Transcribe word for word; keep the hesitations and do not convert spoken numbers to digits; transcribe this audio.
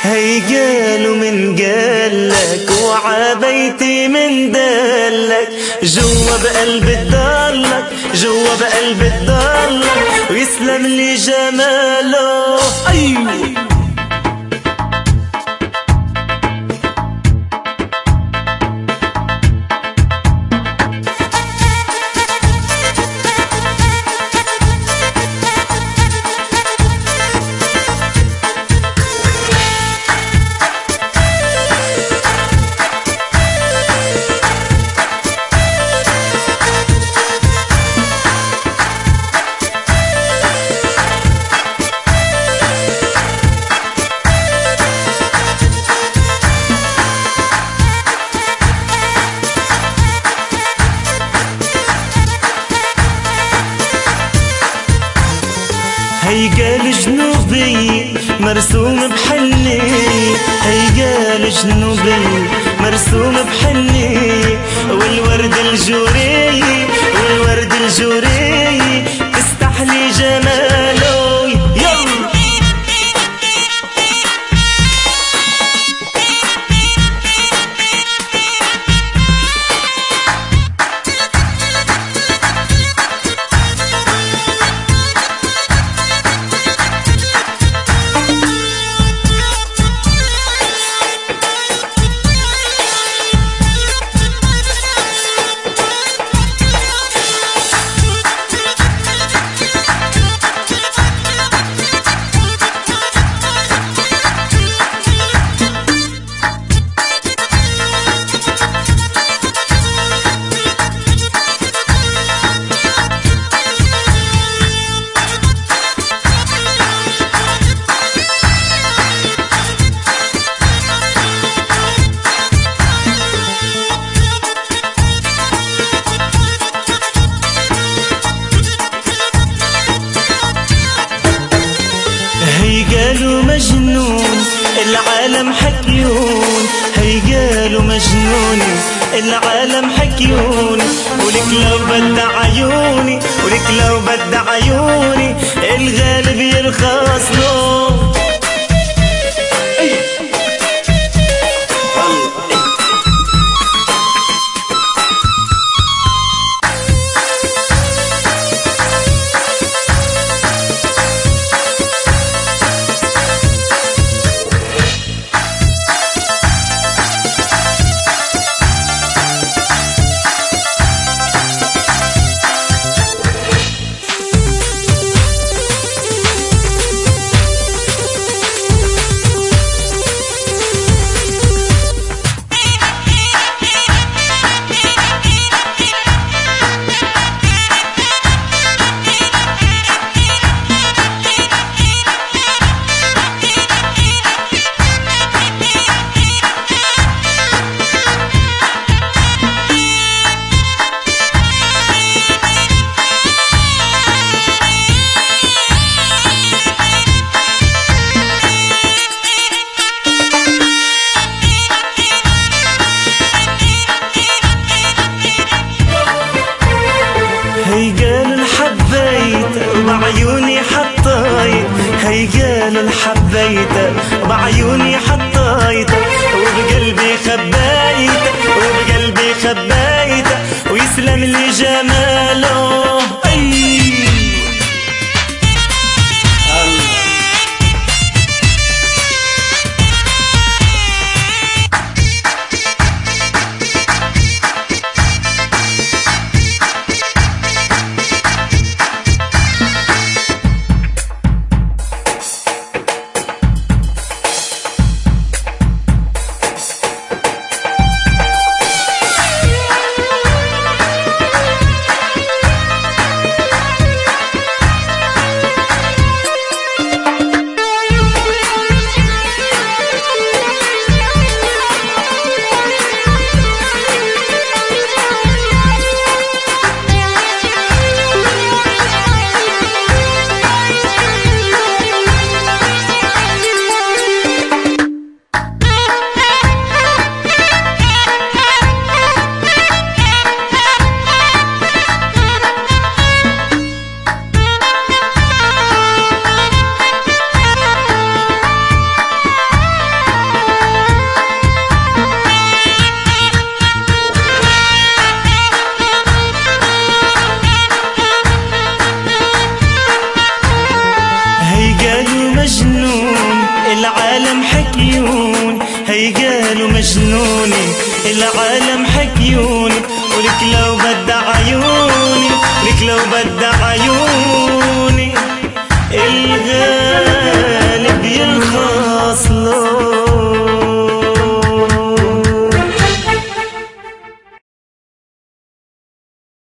هي قالوا من قالك وعبيتي من دلك، جوا بقلبي تضلك، جوا بقلبي تضلك، ويسلم لي جماله. أيوه هي قال جنوبي مرسوم بحلي، هي قال جنوبي مرسوم بحلي، والورد الجوري والورد الجوري تستحلي جماله. يلا قالوا مجنون العالم حكيون، هي قالوا مجنون العالم حكيون، ولك لو بدي عيوني ولك لو بدي عيوني الغالب يرخص له. قالوا مجنوني العالم حكيوني ولك لو بدع عيوني لك لو بدع عيوني الغالي